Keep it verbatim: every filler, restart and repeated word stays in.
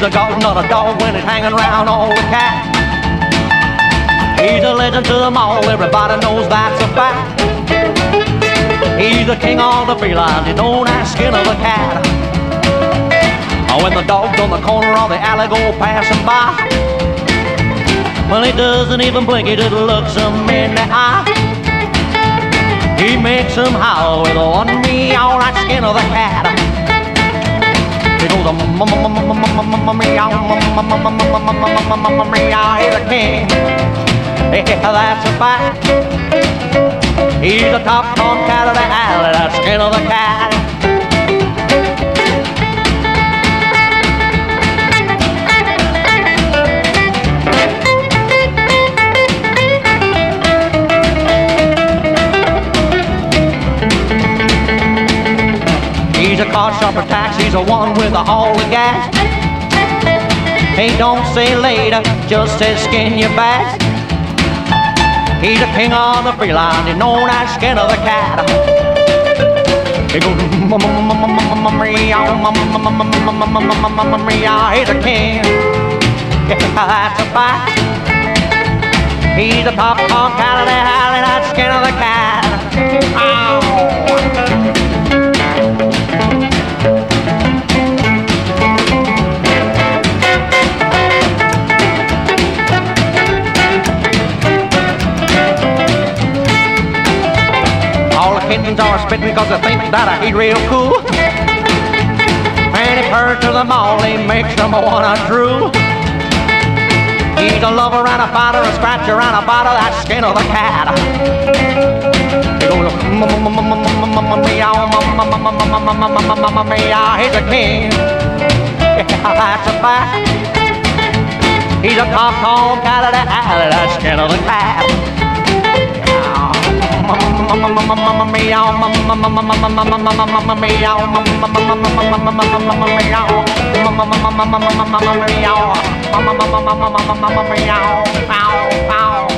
He's a dog, not a dog when he's hanging around all the cat. He's a legend to them all, everybody knows that's a fact. He's the king of the felines, you don't ask skin of a cat. When the dog's on the corner of the alley go passing by, well, he doesn't even blink, he just looks him in the eye. He makes him howl with one meow like skin of a cat. He goes a meow, he's a king. Yeah, that's a fact. He's the top cat of the alley, that skin of the cat. He's a car shopper tax, he's the one with all the gas. He don't say later, just says skin your bags. He's the king of the feline, he's known as skin of the cat. He goes meow, he's a king. Yeah, that's a fact. He's the top dog cat of the alley, that skin of the cat. Ow. Kittens are spitting because they think that he's real cool. And he purrs to them all, he makes them wanna drool. He's a lover and a fighter, a scratcher and a biter, that skin of the cat. He goes meow, meow, he's a king. Yeah, that's a fact. He's a top dog cat of the alley, that skin of the cat. Meow, meow, meow, meow, meow.